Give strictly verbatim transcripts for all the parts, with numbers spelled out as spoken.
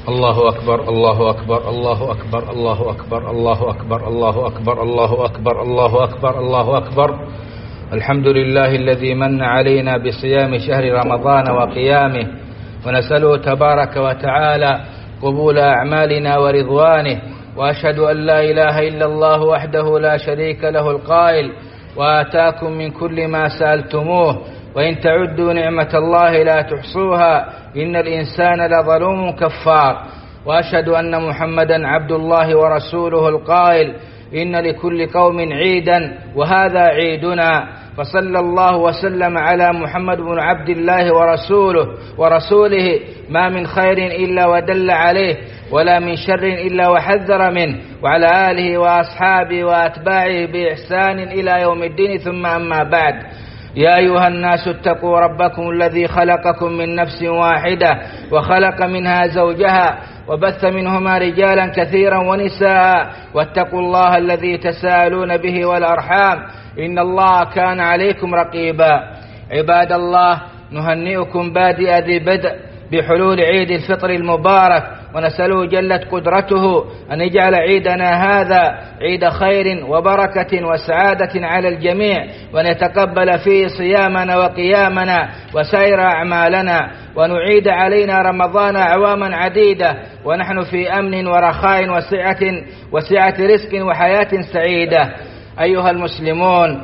الله أكبر الله أكبر الله أكبر الله أكبر الله أكبر الله أكبر الله أكبر الله أكبر الله أكبر. الحمد لله الذي من علينا بصيام شهر رمضان وقيامه، ونسأله تبارك وتعالى قبول أعمالنا ورضوانه، وأشهد أن لا إله إلا الله وحده لا شريك له القائل: وآتاكم من كل ما سألتموه وإن تعدوا نعمة الله لا تحصوها إن الإنسان لظلوم كفار. وأشهد أن محمدا عبد الله ورسوله القائل: إن لكل قوم عيدا وهذا عيدنا. فصلى الله وسلم على محمد بن عبد الله ورسوله ورسوله ما من خير إلا ودل عليه، ولا من شر إلا وحذر منه، وعلى آله وأصحابه وأتباعه بإحسان إلى يوم الدين. ثم أما بعد، يا أيها الناس اتقوا ربكم الذي خلقكم من نفس واحدة وخلق منها زوجها وبث منهما رجالا كثيرا ونساء، واتقوا الله الذي تساءلون به والأرحام إن الله كان عليكم رقيبا. عباد الله، نهنئكم بادئ ذي بدء بحلول عيد الفطر المبارك، ونسأله جلت قدرته أن يجعل عيدنا هذا عيد خير وبركة وسعادة على الجميع، وأن يتقبل فيه صيامنا وقيامنا وسائر أعمالنا، ونعيد علينا رمضان أعواما عديدة ونحن في أمن ورخاء وسعة وسعة رزق وحياة سعيدة. أيها المسلمون،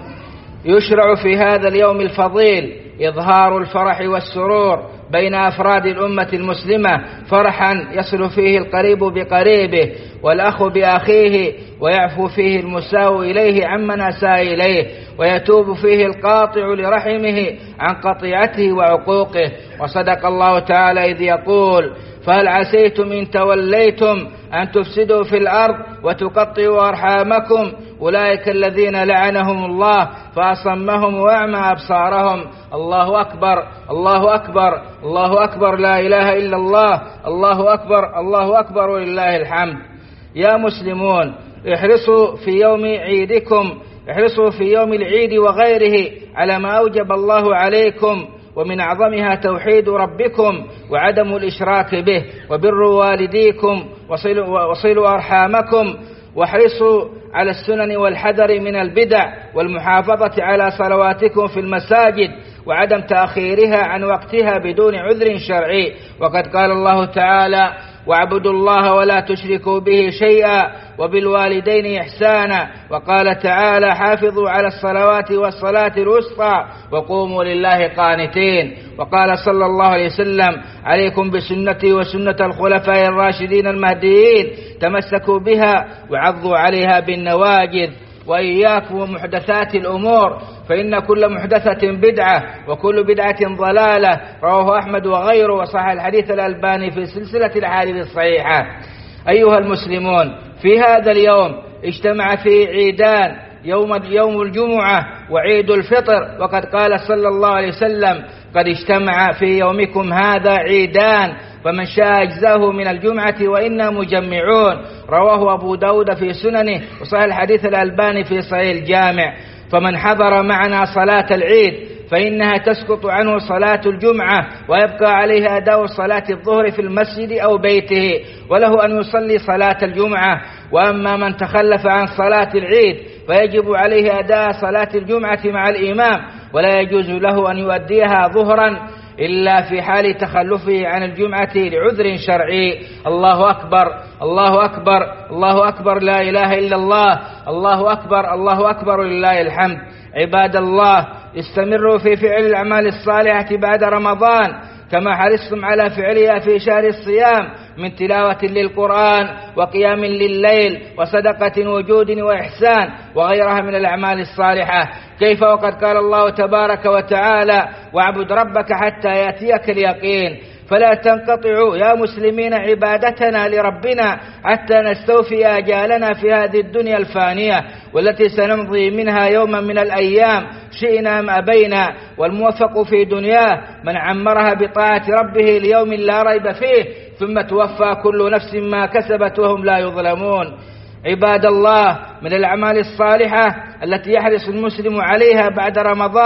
يشرع في هذا اليوم الفضيل إظهار الفرح والسرور بين أفراد الأمة المسلمة، فرحا يصل فيه القريب بقريبه والأخ بأخيه، ويعفو فيه المساء إليه عمن أساء إليه، ويتوب فيه القاطع لرحمه عن قطيعته وعقوقه. وصدق الله تعالى إذ يقول: فهل عسيتم إن توليتم أن تفسدوا في الأرض وتقطعوا أرحامكم أولئك الذين لعنهم الله فأصمهم وأعمى أبصارهم. الله أكبر الله أكبر الله أكبر، لا إله إلا الله، الله أكبر الله أكبر ولله الحمد. يا مسلمون، احرصوا في يوم عيدكم، احرصوا في يوم العيد وغيره على ما أوجب الله عليكم، ومن أعظمها توحيد ربكم وعدم الإشراك به، وبر والديكم، وصلوا, وصلوا أرحامكم، واحرصوا على السنن والحذر من البدع، والمحافظة على صلواتكم في المساجد وعدم تأخيرها عن وقتها بدون عذر شرعي. وقد قال الله تعالى: واعبدوا الله ولا تشركوا به شيئا وبالوالدين إحسانا. وقال تعالى: حافظوا على الصلوات والصلاة الوسطى وقوموا لله قانتين. وقال صلى الله عليه وسلم: عليكم بسنتي وسنة الخلفاء الراشدين المهديين، تمسكوا بها وعضوا عليها بالنواجذ. وإياكم ومحدثات الأمور، فإن كل محدثة بدعة وكل بدعة ضلالة. رواه أحمد وغيره، وصح الحديث الألباني في سلسلة الأحاديث الصحيحة. أيها المسلمون، في هذا اليوم اجتمع فيه عيدان، يوم يوم الجمعة وعيد الفطر. وقد قال صلى الله عليه وسلم: قد اجتمع في يومكم هذا عيدان، فمن شاء أجزاه من الجمعة وإنا مجمعون. رواه أبو داود في سننه، وصحح الحديث الألباني في صحيح الجامع. فمن حضر معنا صلاة العيد فإنها تسقط عنه صلاة الجمعة، ويبقى عليه أداء صلاة الظهر في المسجد أو بيته، وله أن يصلي صلاة الجمعة. وأما من تخلف عن صلاة العيد فيجب عليه أداء صلاة الجمعة مع الإمام، ولا يجوز له أن يؤديها ظهرا إلا في حال تخلفه عن الجمعة لعذر شرعي. الله أكبر الله أكبر الله أكبر، لا إله إلا الله، الله أكبر الله أكبر لله الحمد. عباد الله، استمروا في فعل الأعمال الصالحة بعد رمضان كما حرصتم على فعلها في شهر الصيام من تلاوة للقرآن وقيام لليل وصدقة وجود وإحسان وغيرها من الأعمال الصالحة. كيف وقد قال الله تبارك وتعالى: واعبد ربك حتى يأتيك اليقين. فلا تنقطعوا يا مسلمين عبادتنا لربنا حتى نستوفي آجالنا في هذه الدنيا الفانية، والتي سنمضي منها يوما من الأيام شئنا أم أبينا. والموفق في دنياه من عمرها بطاعة ربه ليوم لا ريب فيه، ثم توفى كل نفس ما كسبت وهم لا يظلمون. عباد الله، من الأعمال الصالحة التي يحرص المسلم عليها بعد رمضان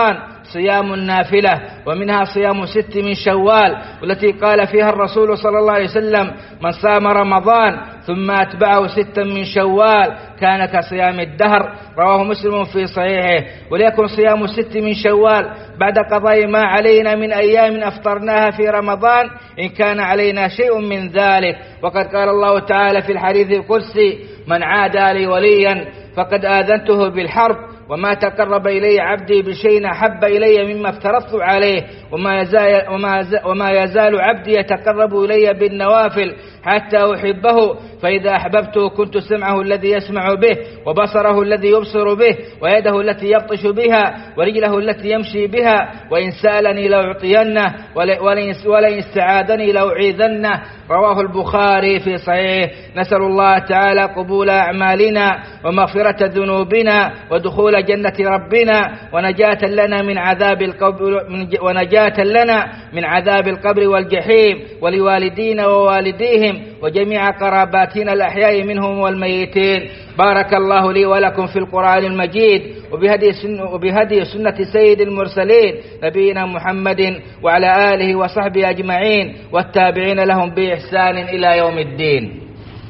صيام النافلة، ومنها صيام ست من شوال، والتي قال فيها الرسول صلى الله عليه وسلم: من صام رمضان ثم أتبعه ستا من شوال كان كصيام الدهر. رواه مسلم في صحيحه. وليكن صيام ست من شوال بعد قضاء ما علينا من أيام أفطرناها في رمضان إن كان علينا شيء من ذلك. وقد قال الله تعالى في الحديث القدسي: من عادى لي وليا فقد آذنته بالحرب، وما تقرب إلي عبدي بشيء أحب إلي مما افترضت عليه، وما يزال, وما وما يزال عبدي يتقرب إلي بالنوافل حتى أحبه، فإذا أحببته كنت سمعه الذي يسمع به، وبصره الذي يبصر به، ويده التي يبطش بها، ورجله التي يمشي بها، وإن سألني لأعطينه، ولئن استعاذني لأعيذنه. رواه البخاري في صحيحه. نسأل الله تعالى قبول أعمالنا ومغفرة ذنوبنا ودخول جنة ربنا ونجاة لنا من عذاب القبر ونجاة لنا من عذاب القبر والجحيم، ولوالدينا ووالديهم وجميع قراباتنا الأحياء منهم والميتين. بارك الله لي ولكم في القرآن المجيد وبهدي سنة, وبهدي سنة سيد المرسلين نبينا محمد وعلى آله وصحبه أجمعين والتابعين لهم بإحسان إلى يوم الدين.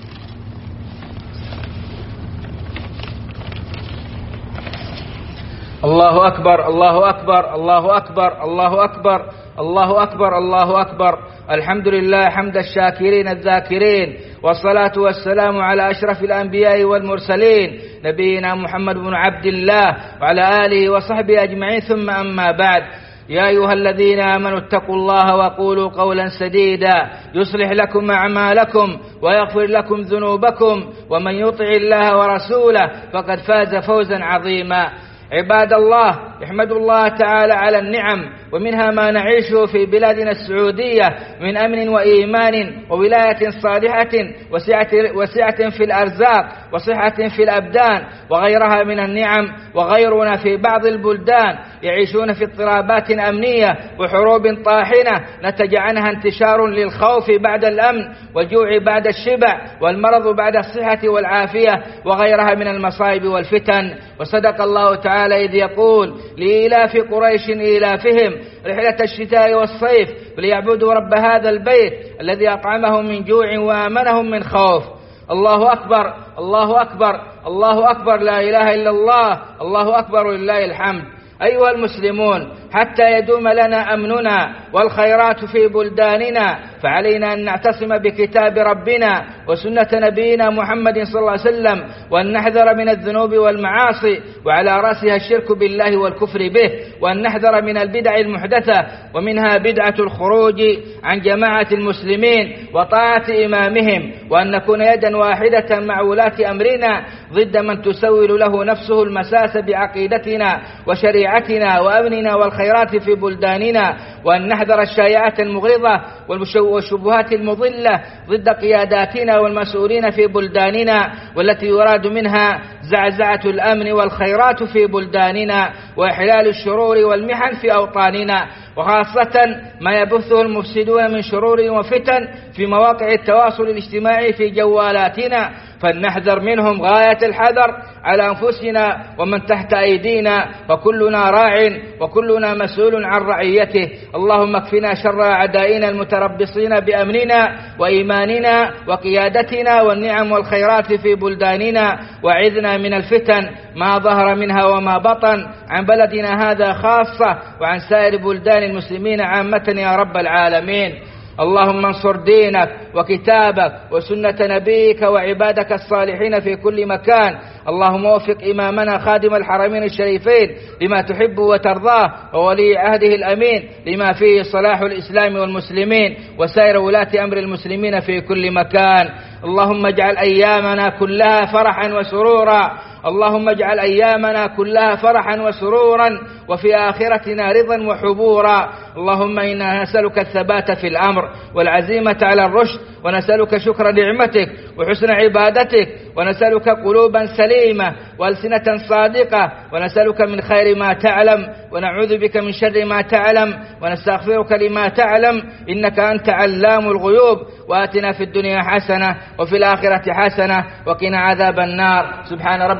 الله أكبر الله أكبر الله أكبر الله أكبر الله أكبر الله أكبر. الحمد لله حمد الشاكرين الذاكرين، والصلاة والسلام على أشرف الأنبياء والمرسلين نبينا محمد بن عبد الله وعلى آله وصحبه أجمعين، ثم أما بعد. يا أيها الذين آمنوا اتقوا الله وقولوا قولا سديدا يصلح لكم أعمالكم ويغفر لكم ذنوبكم، ومن يطع الله ورسوله فقد فاز فوزا عظيما. عباد الله، احمدوا الله تعالى على النعم، ومنها ما نعيشه في بلادنا السعودية من أمن وإيمان وولاية صالحة وسعة, وسعة في الأرزاق وصحة في الأبدان وغيرها من النعم. وغيرنا في بعض البلدان يعيشون في اضطرابات أمنية وحروب طاحنة نتج عنها انتشار للخوف بعد الأمن، والجوع بعد الشبع، والمرض بعد الصحة والعافية، وغيرها من المصائب والفتن. وصدق الله تعالى إذ يقول: لإيلاف قريش إيلافهم رحلة الشتاء والصيف فليعبدوا رب هذا البيت الذي أطعمهم من جوع وآمنهم من خوف. الله أكبر الله أكبر الله أكبر، لا إله إلا الله، الله أكبر لله الحمد. أيها المسلمون، حتى يدوم لنا أمننا والخيرات في بلداننا فعلينا أن نعتصم بكتاب ربنا وسنة نبينا محمد صلى الله عليه وسلم، وأن نحذر من الذنوب والمعاصي وعلى رأسها الشرك بالله والكفر به، وأن نحذر من البدع المحدثة، ومنها بدعة الخروج عن جماعة المسلمين وطاعة إمامهم، وأن نكون يدا واحدة مع ولاة أمرنا ضد من تسول له نفسه المساس بعقيدتنا وشريعتنا وأمننا والخيرات في بلداننا، وأن نحذر الشائعات المغرضة والشبهات المضلة ضد قياداتنا والمسؤولين في بلداننا، والتي يراد منها زعزعة الأمن والخيرات في بلداننا وإحلال الشرور والمحن في أوطاننا، وخاصة ما يبثه المفسدون من شرور وفتن في مواقع التواصل الاجتماعي في جوالاتنا، فلنحذر منهم غاية الحذر على أنفسنا ومن تحت أيدينا، وكلنا راع وكلنا مسؤول عن رعيته. اللهم اكفنا شر أعدائنا المتربصين بأمننا وإيماننا وقيادتنا والنعم والخيرات في بلداننا، وعذنا من الفتن ما ظهر منها وما بطن عن بلدنا هذا خاصة وعن سائر بلدان المسلمين عامة يا رب العالمين. اللهم انصر دينك وكتابك وسنة نبيك وعبادك الصالحين في كل مكان. اللهم وفق إمامنا خادم الحرمين الشريفين لما تحب وترضاه، وولي عهده الأمين لما فيه صلاح الإسلام والمسلمين وسائر ولاة أمر المسلمين في كل مكان. اللهم اجعل أيامنا كلها فرحا وسرورا، اللهم اجعل أيامنا كلها فرحا وسرورا، وفي آخرتنا رضا وحبورا. اللهم إنا نسألك الثبات في الأمر والعزيمة على الرشد، ونسألك شكر نعمتك وحسن عبادتك، ونسألك قلوبا سليمة وألسنة صادقة، ونسألك من خير ما تعلم، ونعوذ بك من شر ما تعلم، ونستغفرك لما تعلم، إنك أنت علام الغيوب. وآتنا في الدنيا حسنة وفي الآخرة حسنة وقنا عذاب النار. سبحان ربك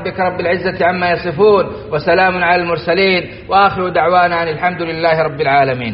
ربك رب العزة عما يصفون وسلام على المرسلين وآخر دعوانا أن الحمد لله رب العالمين.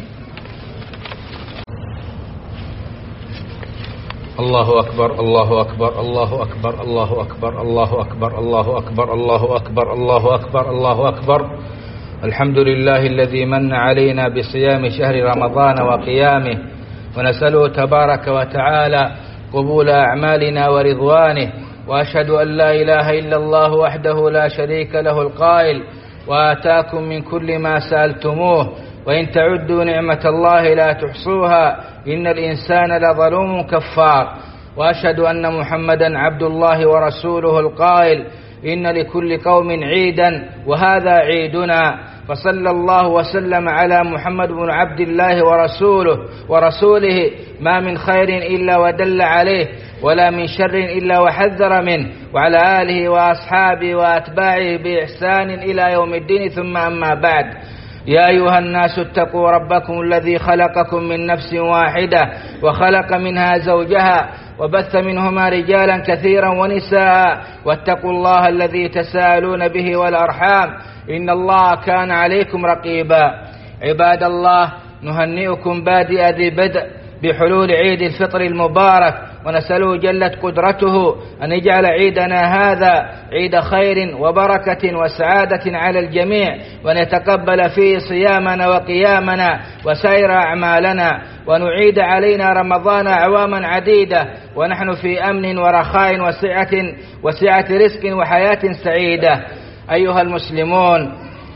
الله أكبر الله أكبر الله أكبر الله أكبر الله أكبر الله أكبر الله أكبر الله أكبر الله أكبر. الحمد لله الذي من علينا بصيام شهر رمضان وقيامه، ونسأله تبارك وتعالى قبول أعمالنا ورضوانه، وأشهد أن لا إله إلا الله وحده لا شريك له القائل وآتاكم من كل ما سألتموه وإن تعدوا نعمة الله لا تحصوها إن الإنسان لظلوم كفار. وأشهد أن محمدا عبد الله ورسوله القائل إن لكل قوم عيدا وهذا عيدنا، فصلى الله وسلم على محمد بن عبد الله ورسوله ورسوله ما من خير إلا ودل عليه ولا من شر إلا وحذر منه، وعلى آله وأصحابه وأتباعه بإحسان إلى يوم الدين. ثم أما بعد، يا أيها الناس اتقوا ربكم الذي خلقكم من نفس واحدة وخلق منها زوجها وبث منهما رجالا كثيرا ونساء، واتقوا الله الذي تساءلون به والأرحام إن الله كان عليكم رقيبا. عباد الله، نهنئكم بادئ ذي بدء بحلول عيد الفطر المبارك، ونسأله جلت قدرته أن يجعل عيدنا هذا عيد خير وبركة وسعادة على الجميع، وأن يتقبل فيه صيامنا وقيامنا وسائر أعمالنا، ونعيد علينا رمضان أعواما عديدة ونحن في أمن ورخاء وسعة وسعة رزق وحياة سعيدة. أيها المسلمون،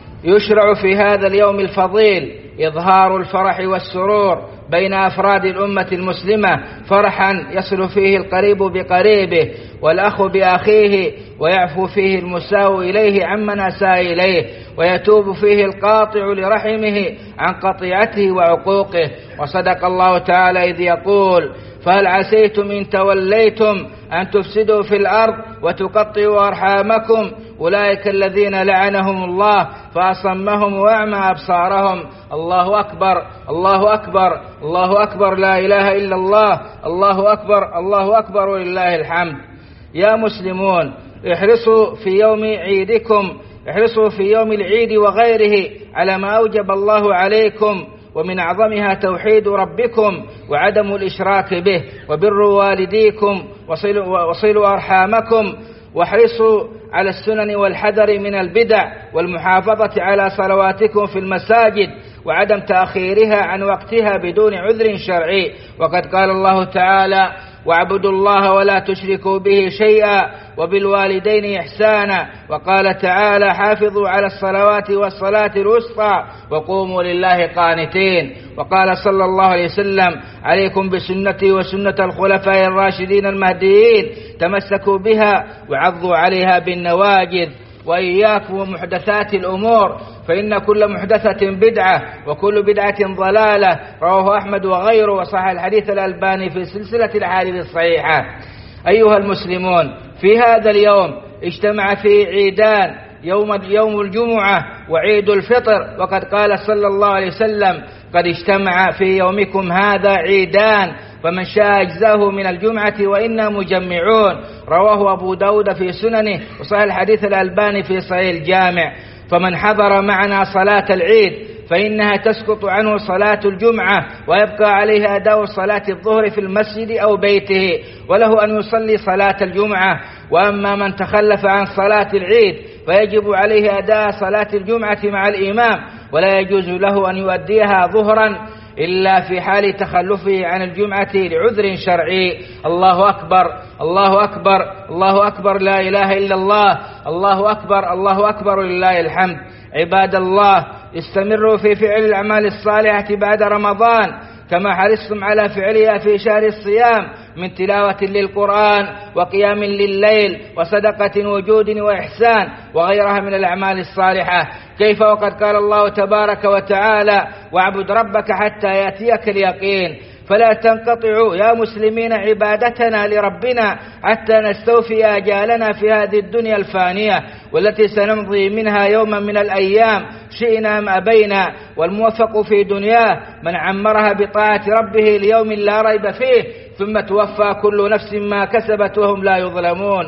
يشرع في هذا اليوم الفضيل إظهار الفرح والسرور بين أفراد الأمة المسلمة، فرحا يصل فيه القريب بقريبه والأخ بأخيه، ويعفو فيه المساء إليه عمن أساء إليه، ويتوب فيه القاطع لرحمه عن قطيعته وعقوقه. وصدق الله تعالى إذ يقول: فهل عسيتم إن توليتم أن تفسدوا في الأرض وتقطعوا أرحامكم أولئك الذين لعنهم الله فأصمهم وأعمى أبصارهم. الله أكبر الله أكبر الله أكبر، لا إله إلا الله، الله أكبر الله أكبر ولله الحمد. يا مسلمون، احرصوا في يوم عيدكم، احرصوا في يوم العيد وغيره على ما أوجب الله عليكم، ومن أعظمها توحيد ربكم وعدم الإشراك به، وبروا والديكم وصلوا, وصلوا أرحامكم، واحرصوا على السنن والحذر من البدع، والمحافظة على صلواتكم في المساجد وعدم تأخيرها عن وقتها بدون عذر شرعي. وقد قال الله تعالى: واعبدوا الله ولا تشركوا به شيئا وبالوالدين إحسانا. وقال تعالى: حافظوا على الصلوات والصلاة الوسطى وقوموا لله قانتين. وقال صلى الله عليه وسلم: عليكم بسنتي وسنة الخلفاء الراشدين المهديين، تمسكوا بها وعضوا عليها بالنواجذ، وإياكم ومحدثات الأمور، فإن كل محدثة بدعة وكل بدعة ضلالة. رواه أحمد وغيره، وصح الحديث الألباني في سلسلة الأحاديث الصحيحة. أيها المسلمون، في هذا اليوم اجتمع فيه عيدان، يوم يوم الجمعة وعيد الفطر. وقد قال صلى الله عليه وسلم: قد اجتمع في يومكم هذا عيدان، فمن شاء أجزاه من الجمعة وإنا مجمعون. رواه أبو داود في سننه، وصحح الحديث الألباني في صحيح الجامع. فمن حضر معنا صلاة العيد فإنها تسقط عنه صلاة الجمعة، ويبقى عليه أداء صلاة الظهر في المسجد أو بيته، وله أن يصلي صلاة الجمعة. وأما من تخلف عن صلاة العيد فيجب عليه أداء صلاة الجمعة مع الإمام، ولا يجوز له أن يؤديها ظهرا إلا في حال تخلفه عن الجمعة لعذر شرعي. الله أكبر الله أكبر الله أكبر، لا إله إلا الله، الله أكبر الله أكبر لله الحمد. عباد الله، استمروا في فعل الأعمال الصالحة بعد رمضان كما حرصتم على فعلها في شهر الصيام من تلاوة للقرآن وقيام لليل وصدقة وجود وإحسان وغيرها من الأعمال الصالحة. كيف وقد قال الله تبارك وتعالى: واعبد ربك حتى يأتيك اليقين. فلا تنقطعوا يا مسلمين عبادتنا لربنا حتى نستوفي آجالنا في هذه الدنيا الفانية، والتي سنمضي منها يوما من الأيام شئنا أم أبينا. والموفق في دنياه من عمرها بطاعة ربه ليوم لا ريب فيه، ثم توفى كل نفس ما كسبت وهم لا يظلمون.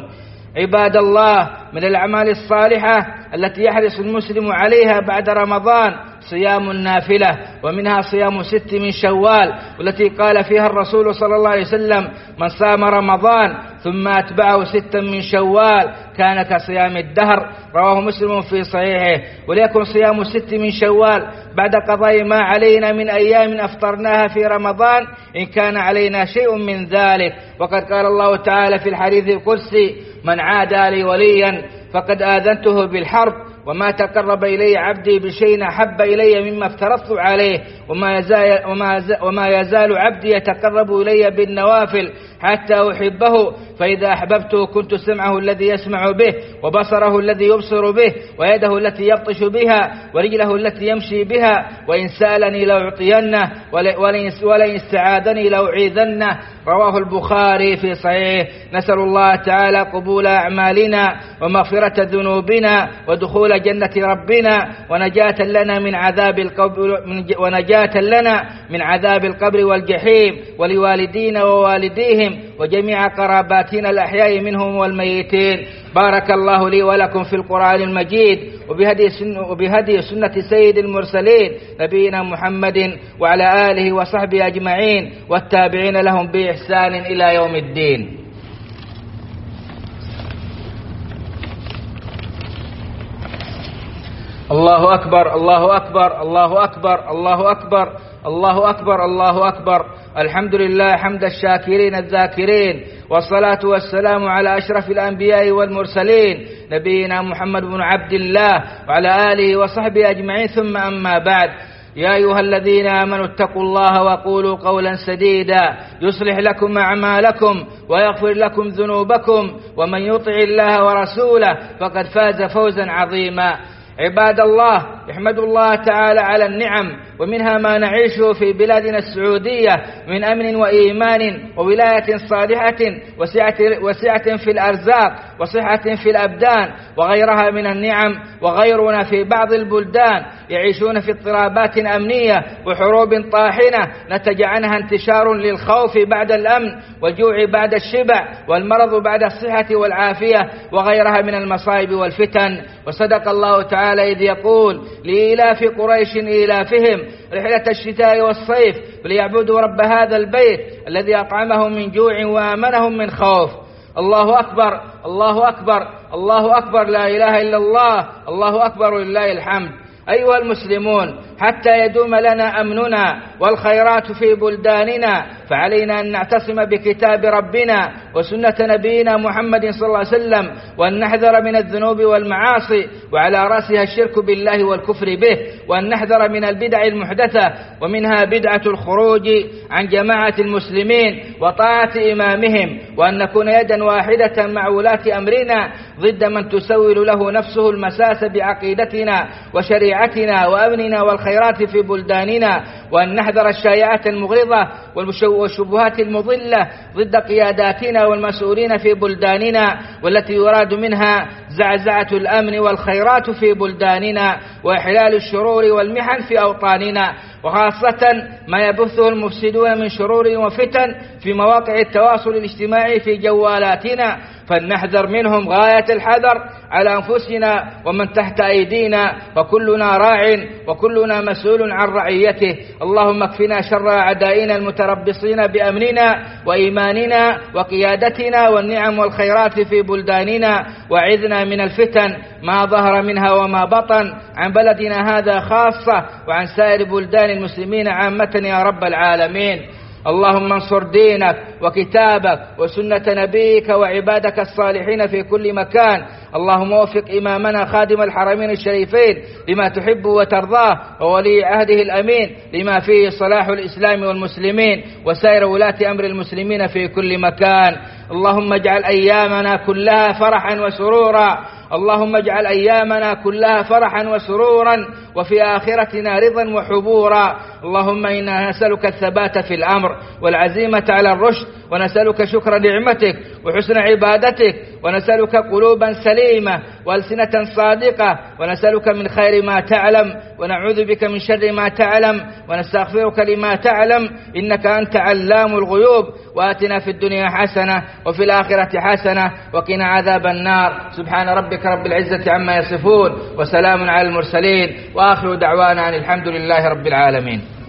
عباد الله، من الأعمال الصالحة التي يحرص المسلم عليها بعد رمضان صيام النافلة، ومنها صيام ست من شوال، والتي قال فيها الرسول صلى الله عليه وسلم: من صام رمضان ثم أتبعه ستا من شوال كان كصيام الدهر. رواه مسلم في صحيحه. وليكن صيام ست من شوال بعد قضاء ما علينا من أيام أفطرناها في رمضان إن كان علينا شيء من ذلك. وقد قال الله تعالى في الحديث القدسي: من عادى لي وليا فقد آذنته بالحرب، وما تقرب إلي عبدي بشيء أحب إلي مما افترضت عليه، وما يزال, وما, وما يزال عبدي يتقرب إلي بالنوافل حتى أحبه، فإذا أحببته كنت سمعه الذي يسمع به، وبصره الذي يبصر به، ويده التي يبطش بها، ورجله التي يمشي بها، وإن سألني لأعطينه، ولئن استعاذني لأعيذنه. رواه البخاري في صحيحه. نسأل الله تعالى قبول أعمالنا ومغفرة ذنوبنا ودخول جنة ربنا ونجاة لنا من عذاب القبر ونجاة لنا من عذاب القبر والجحيم، ولوالدينا ووالديهم وجميع قراباتنا الأحياء منهم والميتين. بارك الله لي ولكم في القرآن المجيد وبهدي سنة, وبهدي سنة سيد المرسلين نبينا محمد وعلى آله وصحبه أجمعين والتابعين لهم بإحسان إلى يوم الدين. الله أكبر الله أكبر الله أكبر الله أكبر الله أكبر الله أكبر. الحمد لله حمد الشاكرين الذاكرين، والصلاة والسلام على أشرف الأنبياء والمرسلين نبينا محمد بن عبد الله وعلى آله وصحبه أجمعين، ثم أما بعد. يا أيها الذين آمنوا اتقوا الله وقولوا قولا سديدا يصلح لكم أعمالكم ويغفر لكم ذنوبكم، ومن يطع الله ورسوله فقد فاز فوزا عظيما. عباد الله، احمدوا الله تعالى على النعم، ومنها ما نعيشه في بلادنا السعودية من أمن وإيمان وولاية صالحة وسعة, وسعة في الأرزاق وصحة في الأبدان وغيرها من النعم. وغيرنا في بعض البلدان يعيشون في اضطرابات أمنية وحروب طاحنة نتج عنها انتشار للخوف بعد الأمن، والجوع بعد الشبع، والمرض بعد الصحة والعافية، وغيرها من المصائب والفتن. وصدق الله تعالى إذ يقول: لإيلاف قريش إيلافهم رحلة الشتاء والصيف فليعبدوا رب هذا البيت الذي أطعمهم من جوع وآمنهم من خوف. الله أكبر الله أكبر الله أكبر، لا إله إلا الله، الله أكبر لله الحمد. أيها المسلمون، حتى يدوم لنا أمننا والخيرات في بلداننا فعلينا أن نعتصم بكتاب ربنا وسنة نبينا محمد صلى الله عليه وسلم، وأن نحذر من الذنوب والمعاصي وعلى رأسها الشرك بالله والكفر به، وأن نحذر من البدع المحدثة، ومنها بدعة الخروج عن جماعة المسلمين وطاعة إمامهم، وأن نكون يدا واحدة مع ولاة أمرنا ضد من تسول له نفسه المساس بعقيدتنا وشريعتنا وأمننا والخيرات في بلداننا، وأن نحذر الشائعات المغرضة والشبهات المضلة ضد قياداتنا والمسؤولين في بلداننا، والتي يراد منها زعزعة الأمن والخيرات في بلداننا وإحلال الشرور والمحن في أوطاننا، وخاصة ما يبثه المفسدون من شرور وفتن في مواقع التواصل الاجتماعي في جوالاتنا، فلنحذر منهم غاية الحذر على أنفسنا ومن تحت أيدينا، فكلنا راع وكلنا مسؤول عن رعيته. اللهم اكفنا شر أعدائنا المتربصين بأمننا وإيماننا وقيادتنا والنعم والخيرات في بلداننا، وعذنا من الفتن ما ظهر منها وما بطن عن بلدنا هذا خاصة وعن سائر بلدان المسلمين عامة يا رب العالمين. اللهم انصر دينك وكتابك وسنة نبيك وعبادك الصالحين في كل مكان. اللهم وفق إمامنا خادم الحرمين الشريفين لما تحب وترضاه، وولي عهده الأمين لما فيه صلاح الإسلام والمسلمين وسائر ولاة أمر المسلمين في كل مكان. اللهم اجعل أيامنا كلها فرحا وسرورا، اللهم اجعل أيامنا كلها فرحا وسرورا، وفي آخرتنا رضا وحبورا. اللهم إنا نسألك الثبات في الأمر والعزيمة على الرشد، ونسألك شكر نعمتك وحسن عبادتك، ونسألك قلوبا سليمة وألسنة صادقة، ونسألك من خير ما تعلم، ونعوذ بك من شر ما تعلم، ونستغفرك لما تعلم، إنك أنت علام الغيوب. وآتنا في الدنيا حسنة وفي الآخرة حسنة وقنا عذاب النار. سبحان ربك رب العزة عما يصفون، وسلام على المرسلين، وآخر دعوانا أن الحمد لله رب العالمين.